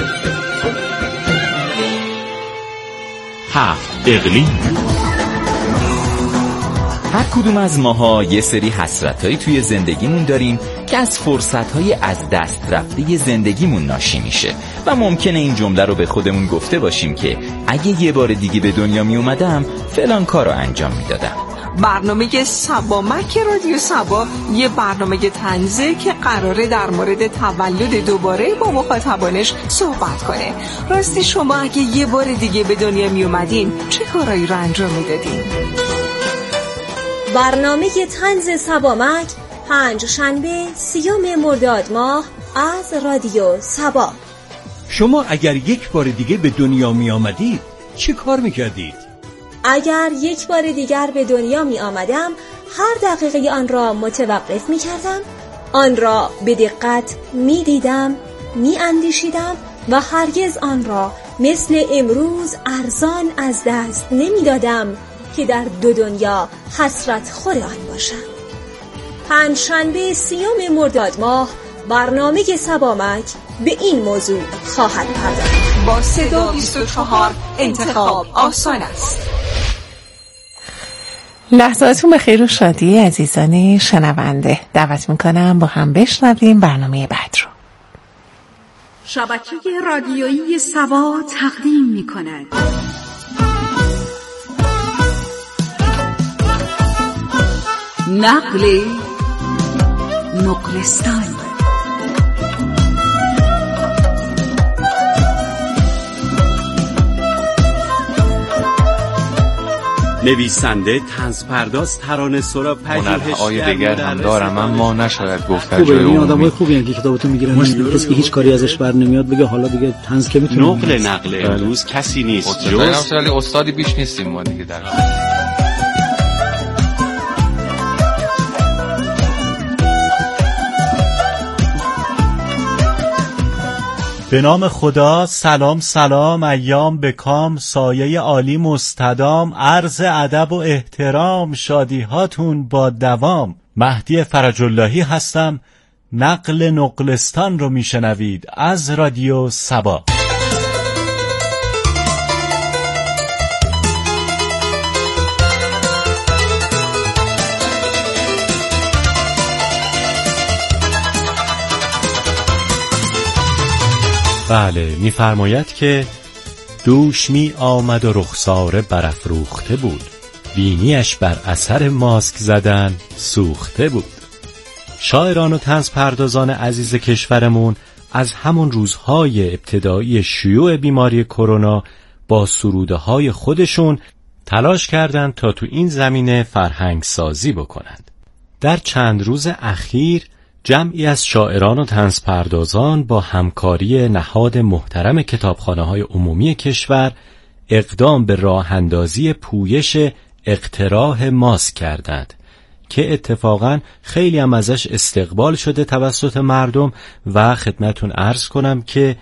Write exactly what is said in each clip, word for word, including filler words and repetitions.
هفت اقلیم. هر کدوم از ماها یه سری حسرتایی توی زندگیمون داریم که از فرصتهای از دست رفته زندگیمون ناشی میشه و ممکنه این جمله رو به خودمون گفته باشیم که اگه یه بار دیگه به دنیا می اومدم فلان کار رو انجام میدادم. برنامه سبامک رادیو سبا یه برنامه طنزه که قراره در مورد تولد دوباره با مخاطبانش صحبت کنه. راستی شما اگه یه بار دیگه به دنیا می اومدین چه کارایی رو انجام میدادین؟ برنامه طنز سبامک پنج شنبه سیوم مرداد ماه از رادیو سبا. شما اگر یک بار دیگه به دنیا می آمدید چه کار می کردید؟ اگر یک بار دیگر به دنیا می آمدم هر دقیقه آن را متوقف می کردم، آن را به دقت می دیدم، می اندیشیدم و هرگز آن را مثل امروز ارزان از دست نمی دادم که در دو دنیا حسرت خور آن باشم. پنج شنبه سیوم مرداد ماه برنامه سبامک به این موضوع خواهد پرداخت. با صدا بیست و چهار انتخاب آسان است. لحظاتون به خیر و شادی عزیزان شنونده. دعوت میکنم با هم بشنویم برنامه بعد رو. شبکه رادیویی سبا تقدیم میکند نقل نقلستان. نویسنده، طنزپرداز، ترانه‌سرا، پژوهشگر دیگر هم دارم، اما نشاید گفت در جای عمومی. آدمای خوبی هستن که کتاباتو میگیرن، کسی که هیچ کاری ازش بر نمیاد بگه حالا دیگه طنز که میتونه. نقل نقل امروز کسی نیست جز ولی استادی بیش نیستیم ما دیگه در به نام خدا. سلام سلام، ایام بکام، سایه عالی مستدام، عرض ادب و احترام، شادی هاتون با دوام. مهدی فرج اللهی هستم. نقل نقلستان رو میشنوید از رادیو سبا. بله، می‌فرماید که دوش می آمد و رخساره برافروخته بود، بینیش بر اثر ماسک زدن سوخته بود. شاعران و طنزپردازان عزیز کشورمون از همون روزهای ابتدایی شیوع بیماری کرونا با سروده‌های خودشون تلاش کردند تا تو این زمینه فرهنگ سازی بکنند. در چند روز اخیر جمعی از شاعران و طنزپردازان با همکاری نهاد محترم کتابخانه‌های عمومی کشور اقدام به راه اندازی پویش اقتراح ماسک کردند که اتفاقاً خیلی هم ازش استقبال شده توسط مردم و خدمتون عرض کنم که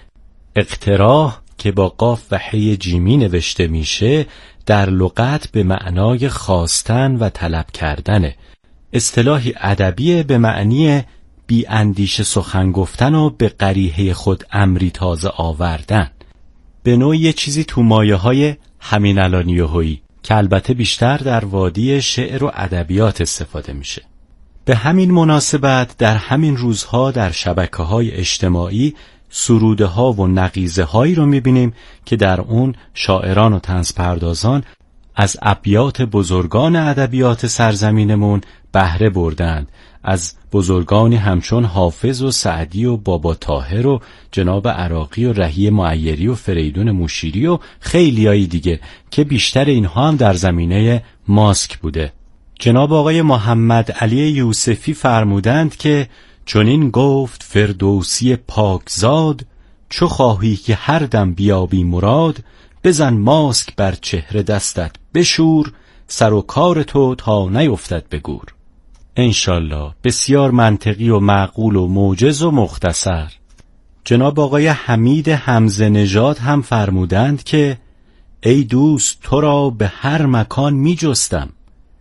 اقتراح که با قاف و حی جیمی نوشته میشه در لغت به معنای خواستن و طلب کردنه. اصطلاحی ادبی به معنی بی اندیشه سخن گفتن و به قریحه خود امری تازه آوردن. به نوعی یه چیزی تو مایه های همین الان یهویی که البته بیشتر در وادی شعر و ادبیات استفاده میشه. به همین مناسبت در همین روزها در شبکه‌های اجتماعی سروده ها و نقیضه هایی رو میبینیم که در اون شاعران و طنزپردازان از ابیات بزرگان ادبیات سرزمینمون بهره بردند، از بزرگانی همچون حافظ و سعدی و بابا طاهر و جناب عراقی و رهی معیری و فریدون موشیری و خیلیای دیگه که بیشتر اینها هم در زمینه ماسک بوده. جناب آقای محمد علی یوسفی فرمودند که چنین گفت فردوسی پاکزاد، چو خواهی که هر دم بیابی مراد، بزن ماسک بر چهره دستت بشور، سر و کار تو تا نیفتد به گور. انشالله بسیار منطقی و معقول و موجز و مختصر. جناب آقای حمید حمزه نژاد هم فرمودند که ای دوست تو را به هر مکان می جستم،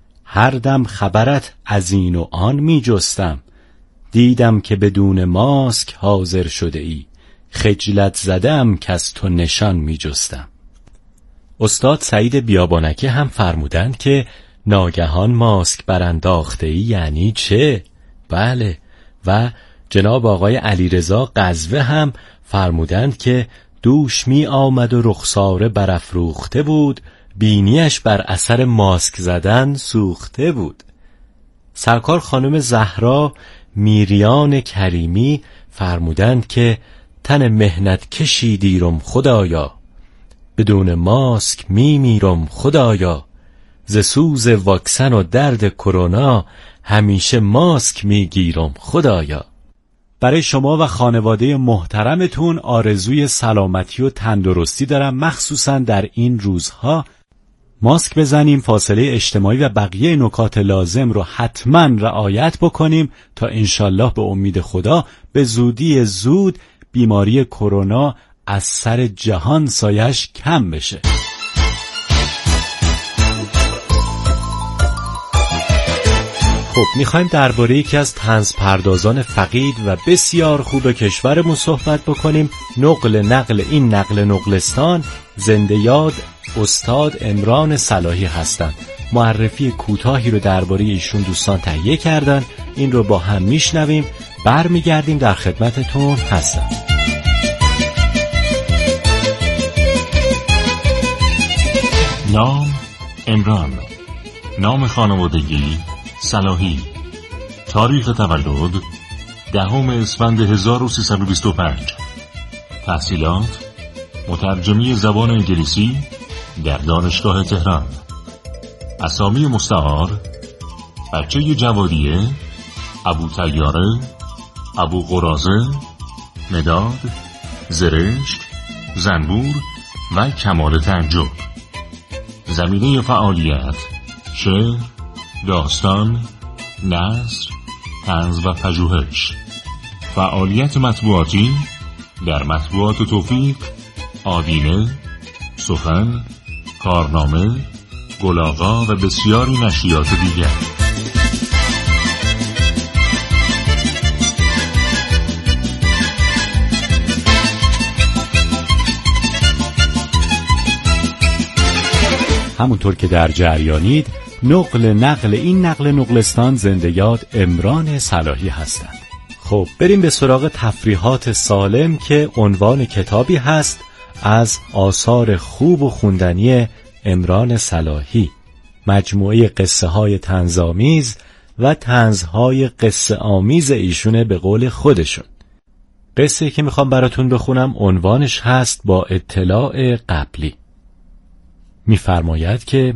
هر دم خبرت از این و آن می جستم، دیدم که بدون ماسک حاضر شده ای، خجلت زدم که از تو نشان می جستم. استاد سعید بیابانکی هم فرمودند که ناگهان ماسک برانداخته ای یعنی چه؟ بله. و جناب آقای علیرضا قزوه هم فرمودند که دوش می آمد و رخساره برافروخته بود، بینیش بر اثر ماسک زدن سوخته بود. سرکار خانم زهرا میریان کریمی فرمودند که تن مهنت کشی دیرم خدایا، بدون ماسک می میرم خدایا، ز سوز واکسن و درد کرونا همیشه ماسک می گیرم خدایا. برای شما و خانواده محترمتون آرزوی سلامتی و تندرستی دارم، مخصوصا در این روزها. ماسک بزنیم، فاصله اجتماعی و بقیه نکات لازم رو حتما رعایت بکنیم تا انشالله به امید خدا به زودی زود بیماری کرونا از سر جهان سایش کم بشه. خب میخوایم درباره یکی از طنز پردازان فقید و بسیار خوب کشورمون صحبت بکنیم. نقل نقل این نقل نقلستان زنده یاد استاد عمران صلاحی هستند. معرفی کوتاهی رو درباره ایشون دوستان تهیه کردن، این رو با هم میشنویم، برمیگردیم در خدمتتون هستم. نام عمران، نام خانوادگی صلاحی، تاریخ تولد دهم اسفند هزار و سیصد و بیست و پنج، تحصیلات مترجمی زبان انگلیسی در دانشگاه تهران، اسامی مستعار بچه جوادیه، ابو طیاره، ابو قرازه، مداد، زرشک، زنبور و کمال تعجب. زمینه فعالیت شعر، داستان، نثر، طنز و پژوهش. فعالیت مطبوعاتی در مطبوعات توفیق، آدینه، سخن، کارنامه، گلاغا و بسیاری نشریات دیگر. همونطور که در جریانید، نقل نقل این نقل نقلستان زنده یاد عمران صلاحی هستند. خب بریم به سراغ تفریحات سالم که عنوان کتابی هست از آثار خوب و خوندنی عمران صلاحی، مجموعه قصه های طنزآمیز و طنزهای قصه آمیز ایشونه به قول خودشون. قصه که میخوام براتون بخونم عنوانش هست با اطلاع قبلی. میفرماید که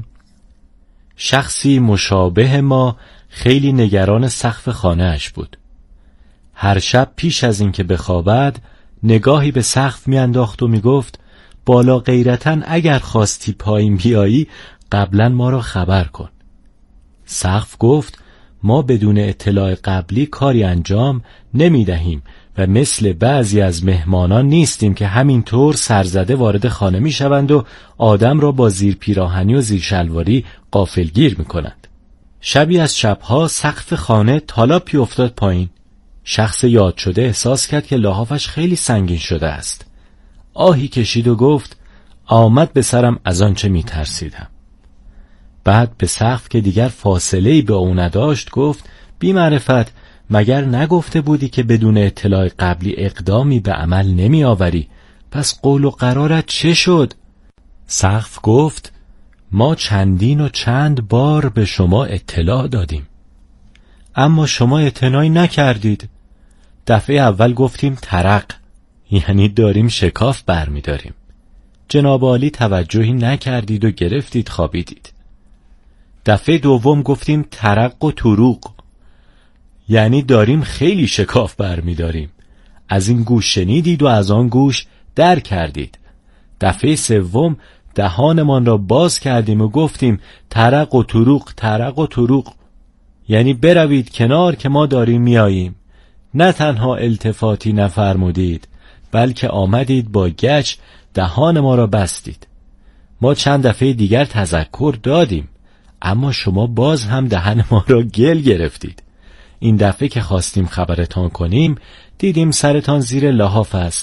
شخصی مشابه ما خیلی نگران سقف خانه‌اش بود. هر شب پیش از اینکه بخوابد نگاهی به سقف میانداخت و میگفت بالا غیرتاً اگر خواستی پایین بیایی قبلا ما را خبر کن. سقف گفت ما بدون اطلاع قبلی کاری انجام نمیدهیم و مثل بعضی از مهمانان نیستیم که همینطور سرزده وارد خانه میشوند و آدم را با زیر پیراهنی و زیر شلواری غافلگیر میکنند. شبی از شبها سقف خانه تالاپی افتاد پایین. شخص یاد شده احساس کرد که لحافش خیلی سنگین شده است. آهی کشید و گفت آمد به سرم از آنچه میترسیدم. بعد به سقف که دیگر فاصله‌ای به او نداشت گفت بی معرفت، مگر نگفته بودی که بدون اطلاع قبلی اقدامی به عمل نمی آوری؟ پس قول و قرارت چه شد؟ سقف گفت ما چندین و چند بار به شما اطلاع دادیم اما شما اعتنایی نکردید. دفعه اول گفتیم ترق، یعنی داریم شکاف برمی داریم. جناب عالی توجهی نکردید و گرفتید خوابیدید. دفعه دوم گفتیم ترق و تروق، یعنی داریم خیلی شکاف برمی داریم. از این گوش شنیدید و از آن گوش در کردید. دفعه سوم دهانمان را باز کردیم و گفتیم ترق و تروق ترق و تروق، یعنی بروید کنار که ما داریم میاییم. نه تنها التفاتی نفرمودید بلکه آمدید با گچ دهان ما را بستید. ما چند دفعه دیگر تذکر دادیم اما شما باز هم دهن ما را گل گرفتید. این دفعه که خواستیم خبرتان کنیم دیدیم سرتان زیر لحاف است.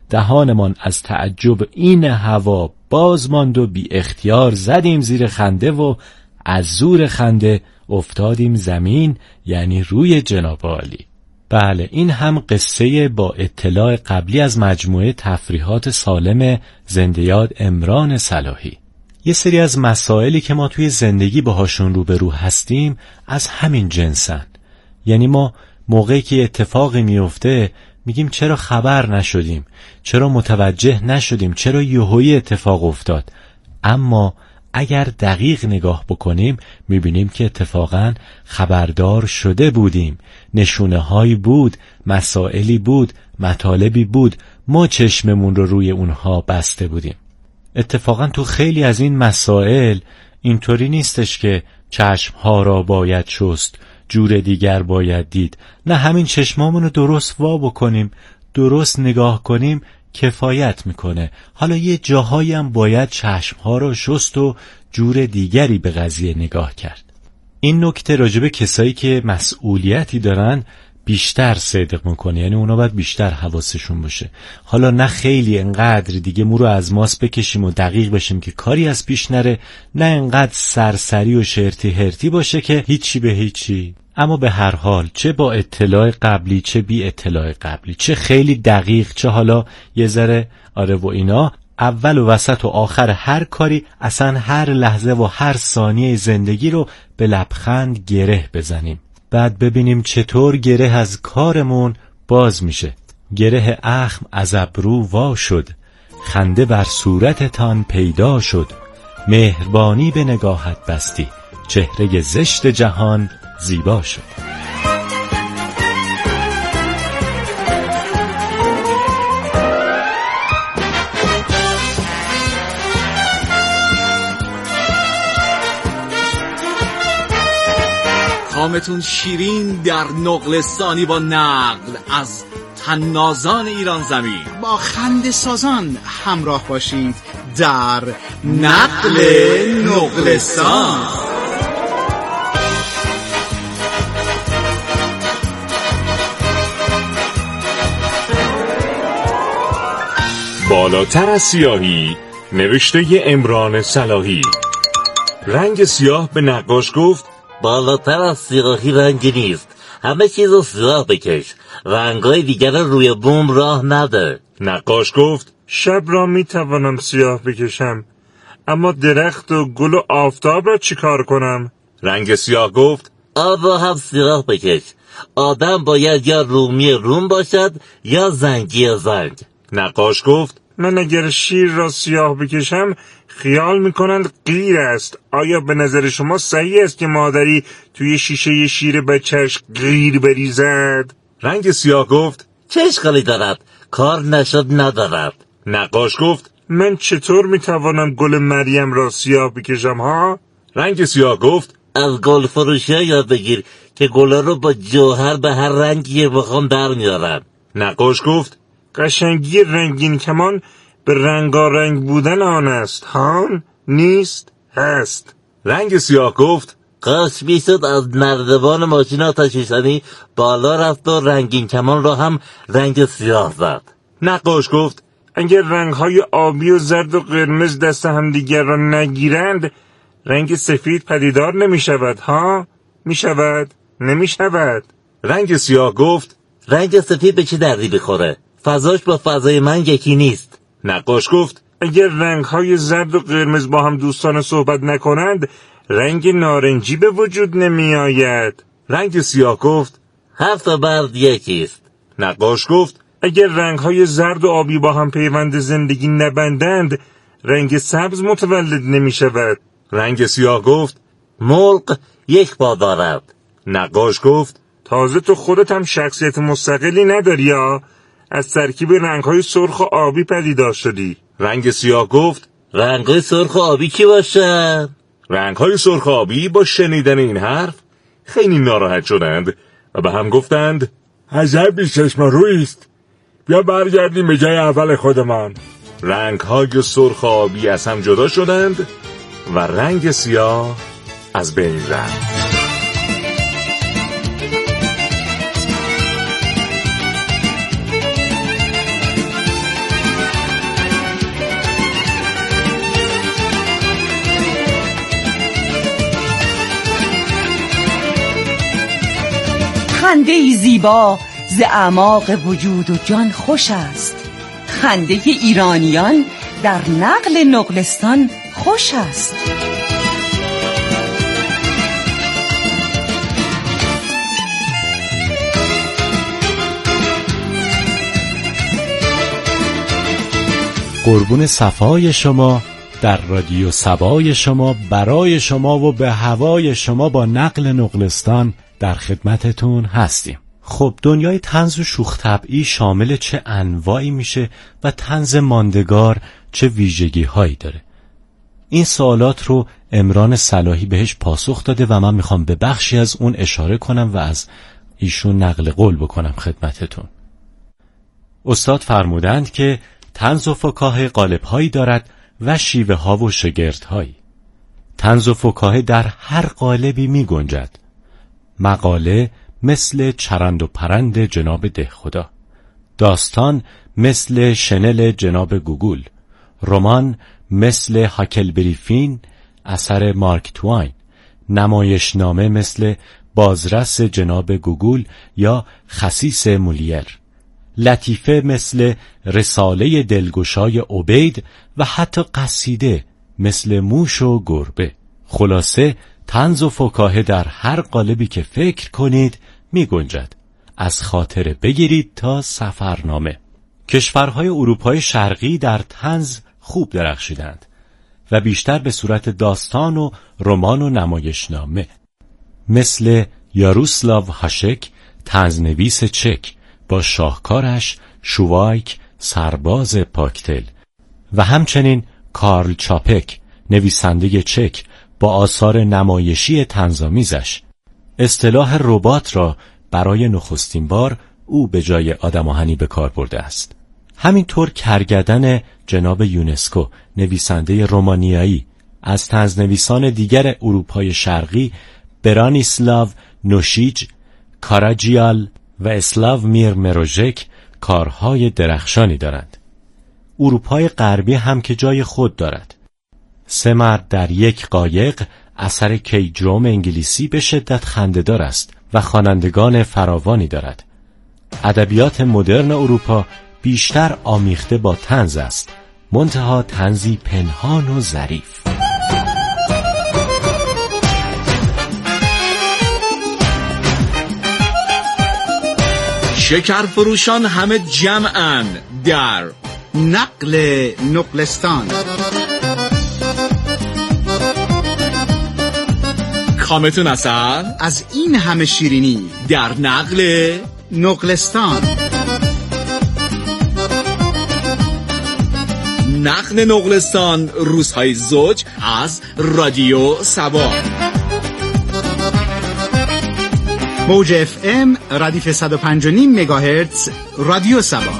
دهانمان از تعجب این هوا باز ماند و بی اختیار زدیم زیر خنده و از زور خنده افتادیم زمین، یعنی روی جناب عالی. بله، این هم قصه با اطلاع قبلی از مجموعه تفریحات سالم زنده یاد عمران صلاحی. یه سری از مسائلی که ما توی زندگی باهاشون روبرو هستیم از همین جنسن. یعنی ما موقعی که اتفاقی میفته میگیم چرا خبر نشدیم، چرا متوجه نشدیم، چرا یهویی اتفاق افتاد. اما اگر دقیق نگاه بکنیم میبینیم که اتفاقاً خبردار شده بودیم، نشونه هایی بود، مسائلی بود، مطالبی بود، ما چشممون رو روی اونها بسته بودیم. اتفاقاً تو خیلی از این مسائل اینطوری نیستش که چشمها را باید شست، جور دیگر باید دید. نه، همین چشمامون رو درست وا بکنیم، درست نگاه کنیم کفایت میکنه. حالا یه جاهایی هم باید چشمها رو شست و جور دیگری به قضیه نگاه کرد. این نکته راجبه کسایی که مسئولیتی دارن بیشتر صدق میکنه، یعنی اونا باید بیشتر حواسشون باشه. حالا نه خیلی انقدر دیگه مو رو از ماس بکشیم و دقیق بشیم که کاری از پیش نره، نه انقدر سرسری و شرطی هرتی باشه که هیچی به هیچی. اما به هر حال چه با اطلاع قبلی چه بی اطلاع قبلی، چه خیلی دقیق چه حالا یه ذره آره و اینا، اول و وسط و آخر هر کاری، اصلا هر لحظه و هر ثانیه زندگی رو به لبخند گره بزنیم. بعد ببینیم چطور گره از کارمون باز میشه. گره اخم از ابرو وا شد، خنده بر صورتتان پیدا شد، مهربانی به نگاهت بستی، چهره زشت جهان زیبا شد. کامتون شیرین در نقل ثانی با نقل از طنازان ایران زمین. با خنده سازان همراه باشید در نقل نقلستان. بالاتر از سیاهی، نوشته عمران صلاحی. رنگ سیاه به نقاش گفت بالاتر از سیاهی رنگی نیست، همه چیز رو سیاه بکش، رنگای دیگر روی بوم راه نده. نقاش گفت شب را میتوانم سیاه بکشم، اما درخت و گل و آفتاب را چیکار کنم؟ رنگ سیاه گفت آب را هم سیاه بکش، آدم باید یا رومی روم باشد یا زنگی زنگ. نقاش گفت من اگر شیر را سیاه بکشم خیال میکنند غیر است. آیا به نظر شما صحیح است که مادری توی شیشه شیر بچهش غیر بریزد؟ رنگ سیاه گفت چه اشکالی دارد؟ کار نشد ندارد. نقاش گفت من چطور میتوانم گل مریم را سیاه بکشم ها؟ رنگ سیاه گفت از گل فروشی یاد بگیر که گلا رو با جوهر به هر رنگی بخوام در میارن. نقاش گفت قشنگی رنگین کمان به رنگارنگ بودن آن است. هان نیست هست. رنگ سیاه گفت کاش میشد از نردبان ماشین آتش نشانی بالا رفت و رنگین کمان را هم رنگ سیاه زد. نقاش گفت اگر رنگهای آبی و زرد و قرمز دست همدیگر را نگیرند رنگ سفید پدیدار نمی شود. ها می شود نمی شود. رنگ سیاه گفت رنگ سفید به چه دردی بخوره؟ فضاش با فضای من یکی نیست. نقاش گفت اگر رنگهای زرد و قرمز با هم دوستانه صحبت نکنند رنگ نارنجی به وجود نمی آید. رنگ سیاه گفت هفت تا برد یکیست. نقاش گفت اگر رنگهای زرد و آبی با هم پیوند زندگی نبندند رنگ سبز متولد نمی شود. رنگ سیاه گفت مرغ یک پا دارد. نقاش گفت تازه تو خودت هم شخصیت مستقلی نداری یا از ترکیب رنگهای سرخ و آبی پدیدار شدی. رنگ سیاه گفت رنگهای سرخ و آبی کی باشن؟ رنگهای سرخ و آبی با شنیدن این حرف خیلی ناراحت شدند و به هم گفتند عجب بی چشم رویی است، بیا برگردیم به جای اول خودمان. رنگهای سرخ و آبی از هم جدا شدند و رنگ سیاه از بین رفت. خنده ای زیبا ز اعماق وجود و جان خوش است. خنده ایرانیان در نقل نقلستان خوش است. قربون صفای شما، در رادیو سبای شما، برای شما و به هوای شما با نقل نقلستان در خدمتتون هستیم. خب دنیای طنز و شوخ طبعی شامل چه انواعی میشه و طنز ماندگار چه ویژگی هایی داره؟ این سوالات رو عمران صلاحی بهش پاسخ داده و من میخوام به بخشی از اون اشاره کنم و از ایشون نقل قول بکنم خدمتتون. استاد فرمودند که طنز و فکاهه قالب‌هایی دارد و شیوه ها و شگردهایی. طنز و فکاهه در هر قالبی می گنجد. مقاله مثل چرند و پرند جناب دهخدا، داستان مثل شنل جناب گوگل، رمان مثل هاکلبریفین اثر مارک توین، نمایشنامه مثل بازرس جناب گوگل یا خسیس مولیر، لطیفه مثل رساله دلگشای عبید و حتی قصیده مثل موش و گربه. خلاصه طنز و فکاهه در هر قالبی که فکر کنید می گنجد، از خاطره بگیرید تا سفرنامه. کشورهای اروپای شرقی در طنز خوب درخشیدند و بیشتر به صورت داستان و رمان و نمایشنامه، مثل یاروسلاو هاشک طنزنویس چک با شاهکارش شوایک سرباز پاکتل و همچنین کارل چاپک نویسنده چک با آثار نمایشی طنزآمیزش. اصطلاح ربات را برای نخستین بار او به جای آدم آهنی به کار برده است. همینطور کرگدن جناب یونسکو نویسنده رومانیایی از طنزنویسان دیگر اروپای شرقی برانیسلاو نوشیج، کاراجیال و اسلاو میر مروژک کارهای درخشانی دارند. اروپای غربی هم که جای خود دارد. سه مرد در یک قایق اثر کیجروم انگلیسی به شدت خنده‌دار است و خوانندگان فراوانی دارد. ادبیات مدرن اروپا بیشتر آمیخته با طنز است، منتها طنزی پنهان و ظریف. شکر فروشان همه جمعن در نقل نقلستان. کامتون اثر از این همه شیرینی در نقل نقلستان. نقل نقلستان روزهای زوج از رادیو سبا. موج اف ام ردیف صد و پنج و نیم مگاهرتز رادیو سبا.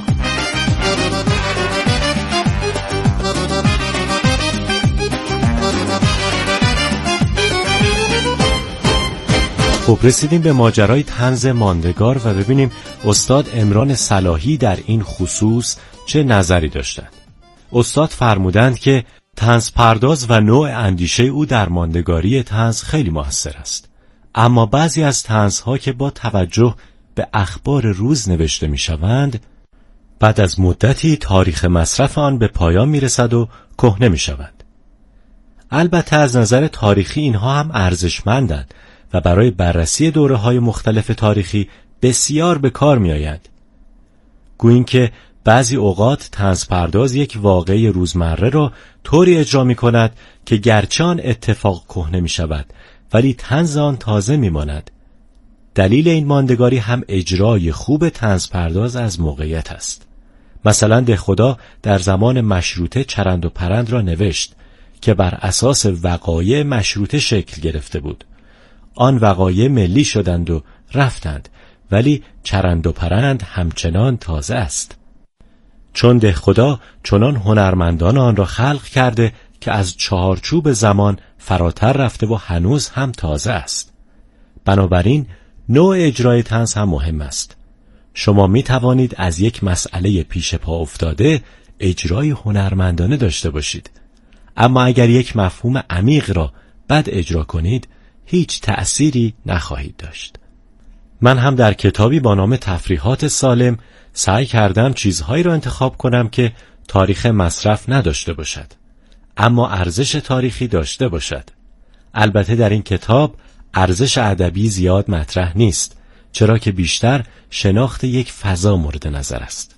خب رسیدیم به ماجرای طنز ماندگار و ببینیم استاد عمران صلاحی در این خصوص چه نظری داشتند. استاد فرمودند که طنز پرداز و نوع اندیشه او در ماندگاری طنز خیلی موثر است، اما بعضی از طنزها که با توجه به اخبار روز نوشته می شوند بعد از مدتی تاریخ مصرف آن به پایان می رسد و کهنه می شوند. البته از نظر تاریخی اینها هم ارزشمندند و برای بررسی دوره‌های مختلف تاریخی بسیار به کار می آیند. گویی که بعضی اوقات طنز پرداز یک واقعه روزمره را طوری اجرا می کند که گرچه آن اتفاق کهنه می شود ولی طنز آن تازه می ماند. دلیل این ماندگاری هم اجرای خوب طنز پرداز از موقعیت است. مثلا دهخدا در زمان مشروطه چرند و پرند را نوشت که بر اساس وقایع مشروطه شکل گرفته بود. آن وقایع ملی شدند و رفتند، ولی چرند و پرند همچنان تازه است. چون دهخدا چنان هنرمندان آن را خلق کرده که از چهارچوب زمان فراتر رفته و هنوز هم تازه است. بنابراین نوع اجرای طنز هم مهم است. شما می توانید از یک مسئله پیش پا افتاده اجرای هنرمندانه داشته باشید، اما اگر یک مفهوم عمیق را بد اجرا کنید هیچ تأثیری نخواهید داشت. من هم در کتابی با نام تفریحات سالم سعی کردم چیزهایی رو انتخاب کنم که تاریخ مصرف نداشته باشد، اما ارزش تاریخی داشته باشد. البته در این کتاب ارزش ادبی زیاد مطرح نیست، چرا که بیشتر شناخت یک فضا مورد نظر است.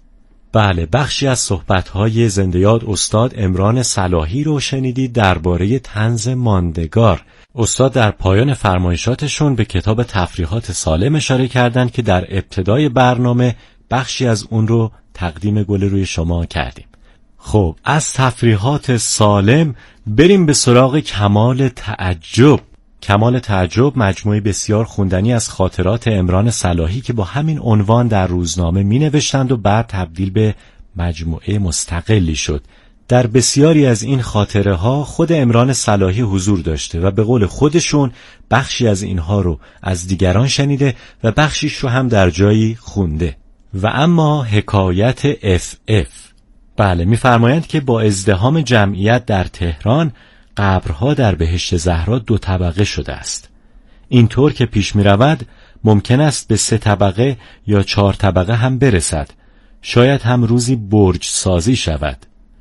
بله، بخشی از صحبت‌های زنده یاد استاد عمران صلاحی رو شنیدید درباره طنز ماندگار. استاد در پایان فرمایشاتشون به کتاب تفریحات سالم اشاره کردند که در ابتدای برنامه بخشی از اون رو تقدیم گل روی شما کردیم. خب از تفریحات سالم بریم به سراغ کمال تعجب. کمال تعجب مجموعه بسیار خوندنی از خاطرات عمران صلاحی که با همین عنوان در روزنامه می نوشتند و بعد تبدیل به مجموعه مستقلی شد. در بسیاری از این خاطره ها خود عمران صلاحی حضور داشته و به قول خودشون بخشی از اینها رو از دیگران شنیده و بخشیش رو هم در جایی خونده. و اما حکایت اف اف، بله، می‌فرمایند که با ازدحام جمعیت در تهران قبرها در بهشت زهرا دو طبقه شده است. اینطور که پیش می‌رود ممکن است به سه طبقه یا چهار طبقه هم برسد، شاید هم روزی برج سازی شود.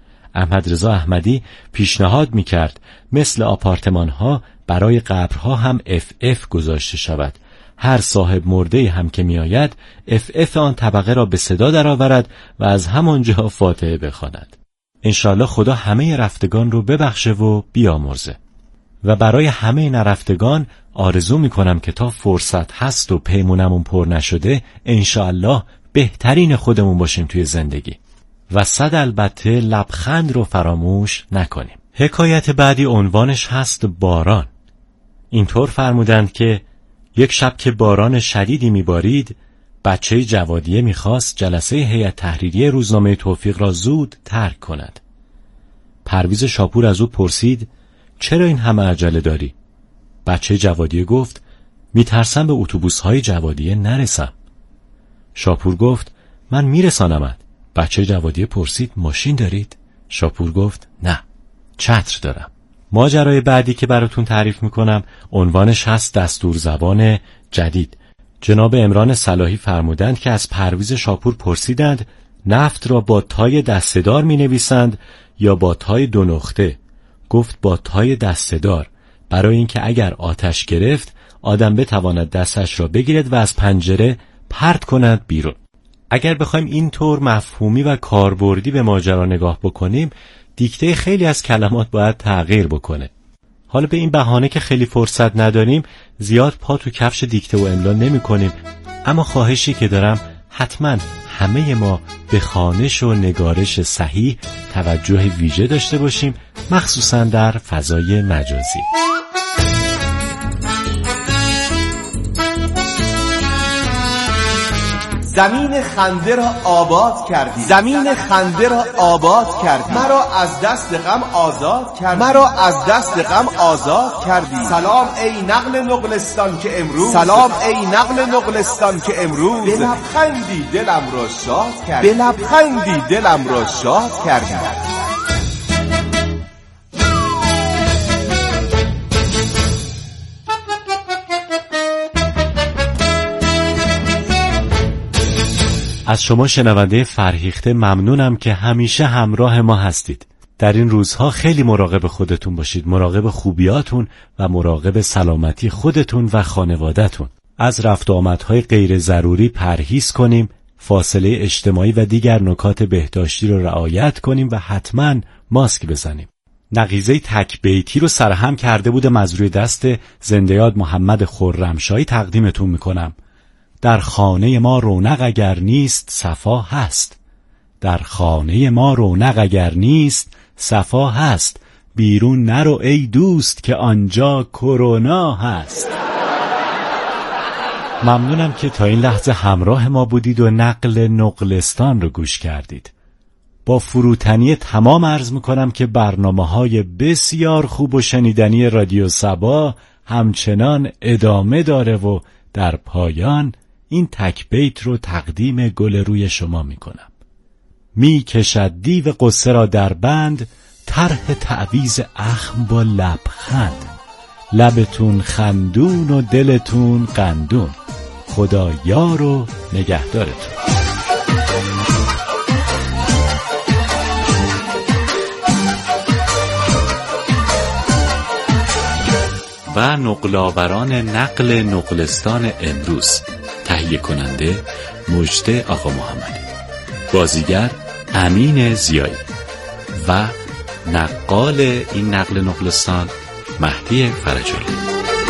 احمد رضا احمدی پیشنهاد می‌کرد مثل آپارتمان‌ها برای قبرها هم اف اف گذاشته شود. هر صاحب مرده هم که میآید اف اف آن طبقه را به صدا درآورد و از همانجا فاتحه بخواند. انشالله خدا همه رفتگان رو ببخشه و بیامرزه. و برای همه نرفتگان آرزو میکنم که تا فرصت هست و پیمونمون پر نشده انشالله بهترین خودمون باشیم توی زندگی. و صد البته لبخند رو فراموش نکنیم. حکایت بعدی عنوانش هست باران. اینطور فرمودند که یک شب که باران شدیدی میبارید، بچه جوادیه میخواست جلسه هیئت تحریریه روزنامه توفیق را زود ترک کند. پرویز شاپور از او پرسید چرا این همه عجله داری؟ بچه جوادیه گفت میترسم به اتوبوس‌های جوادیه نرسم. شاپور گفت من میرسانمت. بچه جوادیه پرسید ماشین دارید؟ شاپور گفت نه، چتر دارم. ماجرای بعدی که براتون تعریف میکنم عنوانش هست دستور زبان جدید. جناب عمران صلاحی فرمودند که از پرویز شاپور پرسیدند نفت را با تای دسته‌دار می نویسند یا با تای دو نقطه؟ گفت با تای دسته‌دار، برای اینکه اگر آتش گرفت آدم بتواند دستش را بگیرد و از پنجره پرت کند بیرون. اگر بخوایم اینطور مفهومی و کاربردی به ماجرا نگاه بکنیم، دیکته خیلی از کلمات باید تغییر بکنه. حالا به این بهانه که خیلی فرصت نداریم زیاد پا تو کفش دیکته و املا نمی کنیم، اما خواهشی که دارم حتما همه ما به خوانش و نگارش صحیح توجه ویژه داشته باشیم، مخصوصا در فضای مجازی. زمین خنده را آباد کردی، زمین خنده را آباد کردی، مرا از دست غم آزاد کردی، مرا از دست غم آزاد کردی. سلام ای نقل نقلستان که امروز، سلام ای نقل نقلستان که امروز به لبخندی دلم را شاد کردی، به لبخندی دلم را شاد کردی. از شما شنونده فرهیخته ممنونم که همیشه همراه ما هستید. در این روزها خیلی مراقب خودتون باشید، مراقب خوبیاتون و مراقب سلامتی خودتون و خانواده‌تون. از رفت و آمدهای غیر ضروری پرهیز کنیم، فاصله اجتماعی و دیگر نکات بهداشتی رو رعایت کنیم و حتما ماسک بزنیم. نقیضه تک بیتی رو سرهم کرده بودم از روی دست زنده یاد محمد خرمشاهی تقدیمتون میکنم. در خانه ما رونق اگر نیست صفا هست، در خانه ما رونق اگر نیست صفا هست، بیرون نرو ای دوست که آنجا کرونا هست. ممنونم که تا این لحظه همراه ما بودید و نقل نقلستان رو گوش کردید. با فروتنی تمام عرض میکنم که برنامه‌های بسیار خوب و شنیدنی رادیو صبا همچنان ادامه داره و در پایان این تک بیت رو تقدیم گل روی شما میکنم. می کشد دیو قصه را در بند، طرح تعویذ اخم با لبخند، لبتون خندون و دلتون قندون. خدا یار و نگهدارتون. و نقل‌آوران نقل نقلستان امروز. تهیه کننده مجده آقا محمدی، بازیگر امین زیایی و نقال این نقل نقلستان مهدی فرجالی.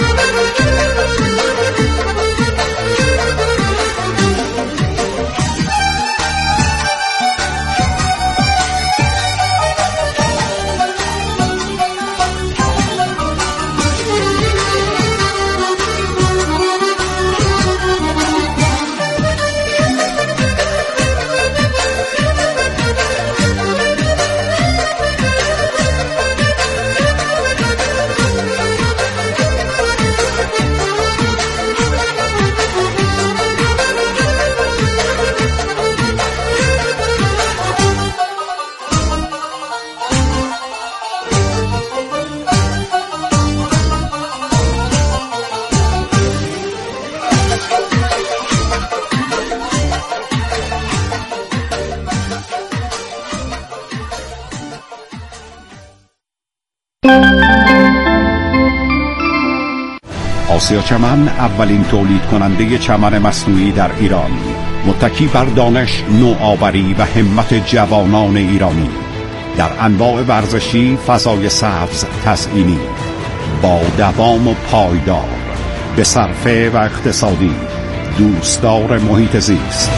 آسیا چمن اولین تولید کننده چمن مصنوعی در ایران، متکی بر دانش، نوآوری و همت جوانان ایرانی در انواع ورزشی، فضای سبز تزئینی با دوام و پایدار، به صرفه و اقتصادی، دوستدار محیط زیست.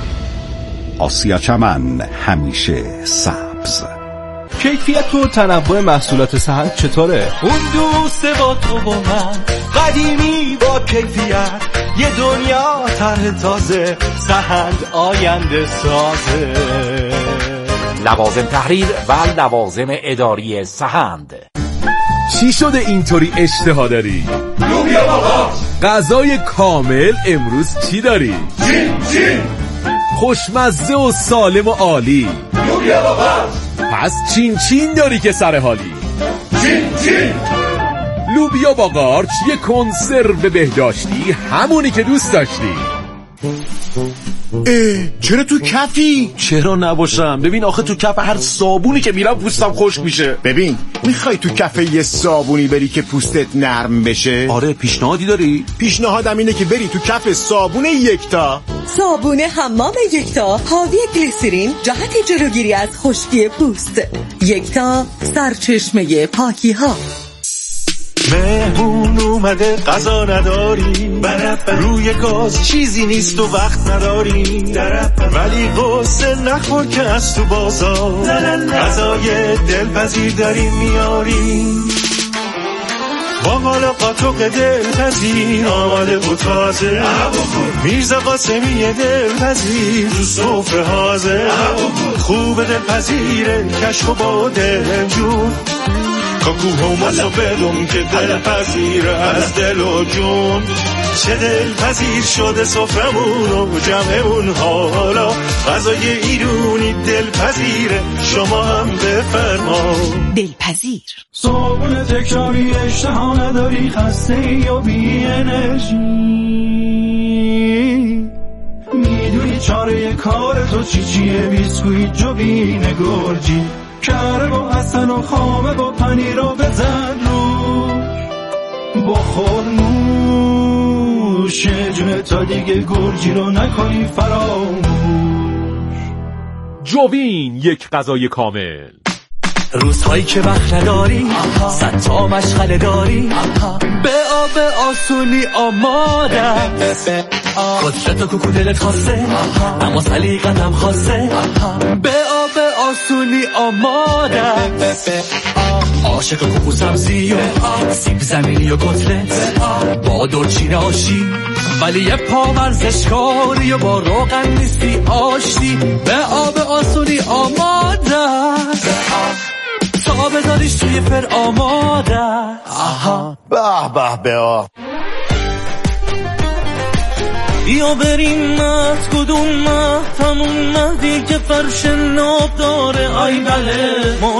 آسیا چمن، همیشه سبز. کیفیت و تنوع محصولات سهند چطوره؟ اون دوسته با تو و من، قدیمی با کیفیت، یه دنیا طرح تازه، سهند آینده سازه. لوازم تحریر و لوازم اداری سهند. چی شده اینطوری اشتها داری؟ لوبیا بابا. غذای کامل امروز چی داری؟ چین چین. خوشمزه و سالم و عالی. لوبیا بابا. پس چین چین داری که سر حالی. چین چین. لوبیا با قارچ، یه کنسرو بهداشتی، همونی که دوست داشتی. اه، چرا تو کفی؟ چرا نباشم؟ ببین آخه تو کف هر صابونی که میرم پوستم خشک میشه. ببین میخوای تو کف یه صابونی بری که پوستت نرم بشه؟ آره، پیشنهادی داری؟ پیشنهادم اینه که بری تو کف صابون یکتا. صابون حمام یکتا حاوی گلیسرین، جهت جلوگیری از خشکی پوست. یکتا، سرچشمه پاکی ها. مهمون اومده غذا نداری، روی گاز چیزی نیست و وقت نداری، ولی قصه نخور که از تو بازار غذای دلپذیر داری میاری. باقالا قاطق دلپذیر آماده بود تازه، میرزا قاسمی دلپذیر تو سفره حاضر، خوب دلپذیره کشف و با دلجون، کاکو هموزو بدون که دل پذیر از دل و جون. چه دل پذیر شده سفرمون و جمعمون، حالا غذای ایرونی دل پذیره، شما هم بفرما. دل پذیر. صابون تکراری اشتها نداری، خسته یا بی انرژی، میدونی چاره کار تو چی چیه؟ بیسکویت جوین گرجی، کره با حسن و خامه با پنیر رو بزن روش، بخور نوش جونه تا دیگه گرجی رو نکنی فراموش. جوین، یک غذای کامل. روزهایی که وقت نداری، صد تا مشغله داری، به آب آسونی آمادم، قدرت و کوکو دلت خواسته، اما سلیقتم خواسته، به آب آسونی آمادم، عاشق کوکو سبزی و سیب زمینی و کتلت، با دورچین آشی، ولی یه پا ورزشکاری و با روغن نیستی آشتی، به آب آسونی آمادم، تا بذاریش توی فر آماده. آها به به به آه. بیا بریم مهد، کدوم مهد؟ همون مهدی که فرش ناب داره. ای بله